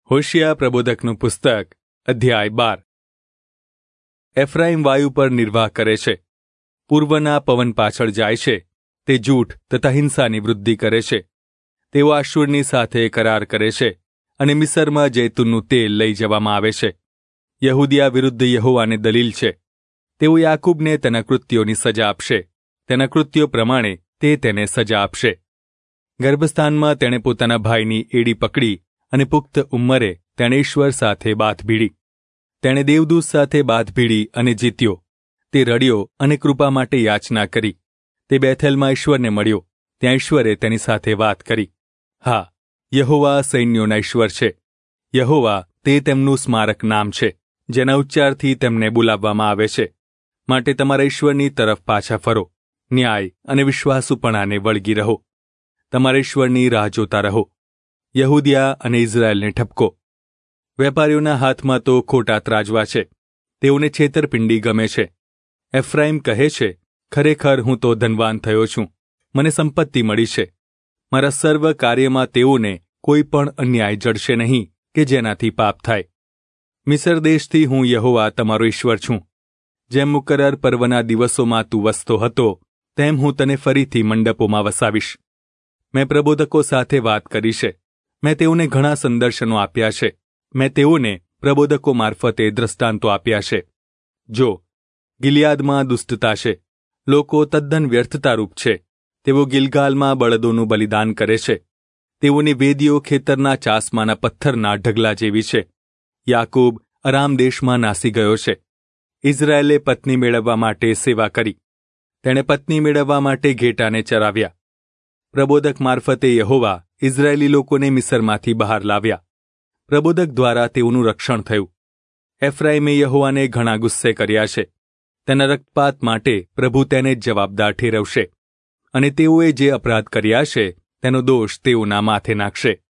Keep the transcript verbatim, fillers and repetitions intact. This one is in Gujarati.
હોશિયા પ્રબોધકનું પુસ્તક અધ્યાય બાર. એફ્રાઈમ વાયુ પર નિર્વાહ કરે છે, પૂર્વના પવન પાછળ જાય છે. તે જૂઠ તથા હિંસાની વૃદ્ધિ કરે છે. તેઓ આશુરની સાથે કરાર કરે છે અને મિસરમાં જૈતુનનું તેલ લઈ જવામાં આવે છે. યહૂદિયા વિરુદ્ધ યહોવાને દલીલ છે. તેઓ યાકૂબને તેના કૃત્યોની સજા આપશે, તેના કૃત્યો પ્રમાણે તે તેને સજા આપશે. ગર્ભસ્થાનમાં તેણે પોતાના ભાઈની એડી પકડી અને પુખ્ત ઉંમરે તેણે ઈશ્વર સાથે બાથ ભીડી. તેણે દેવદૂત સાથે બાથ ભીડી અને જીત્યો. તે રડ્યો અને કૃપા માટે યાચના કરી. તે બેથેલમાં ઈશ્વરને મળ્યો. ત્યાં ઈશ્વરે તેની સાથે વાત કરી. હા, યહોવા સૈન્યોના ઈશ્વર છે. યહોવા તે તેમનું સ્મારક નામ છે, જેના ઉચ્ચારથી તેમને બોલાવવામાં આવે છે. માટે તમારા ઈશ્વરની તરફ પાછા ફરો, ન્યાય અને વિશ્વાસુપણાને વળગી રહો. તમારા ઈશ્વરની રાહ જોતા રહો. યહૂદિયા અને ઇઝરાયેલને ઠપકો. વેપારીઓના હાથમાં તો ખોટા ત્રાજવા છે. તેઓને છેતરપિંડી ગમે છે. એફ્રાઈમ કહે છે, ખરેખર હું તો ધનવાન થયો છું, મને સંપત્તિ મળી છે. મારા સર્વ કાર્યમાં તેઓને કોઈ પણ અન્યાય જડશે નહીં કે જેનાથી પાપ થાય. મિસર દેશથી હું યહોવા તમારો ઈશ્વર છું. જેમ મુકરર પર્વના દિવસોમાં તું વસતો હતો, તેમ હું તને ફરીથી મંડપોમાં વસાવીશ. મેં પ્રબોધકો સાથે વાત કરી છે. મેં તેઓને ઘણા સંદર્શનો આપ્યા છે. મેં તેઓને પ્રબોધકો મારફતે દ્રષ્ટાંતો આપ્યા છે. જો ગિલિયાદમાં દુષ્ટતા છે, લોકો તદ્દન વ્યર્થતારૂપ છે. તેઓ ગિલગાલમાં બળદોનું બલિદાન કરે છે. તેઓની વેદીઓ ખેતરના ચાસમાના પથ્થરના ઢગલા જેવી છે. યાકૂબ અરામ દેશમાં નાસી ગયો છે. ઇઝરાયેલે પત્ની મેળવવા માટે સેવા કરી. તેણે પત્ની મેળવવા માટે ઘેટાને ચરાવ્યા. પ્રબોધક મારફતે યહોવા ઇઝરાયેલી લોકોને મિસરમાંથી બહાર લાવ્યા. પ્રબોધક દ્વારા તેઓનું રક્ષણ થયું. એફ્રાઈમે યહોવાને ઘણા ગુસ્સે કર્યા છે. તેના રક્તપાત માટે પ્રભુ તેને જ જવાબદાર ઠેરવશે, અને તેઓએ જે અપરાધ કર્યા છે તેનો દોષ તેઓના માથે નાખશે.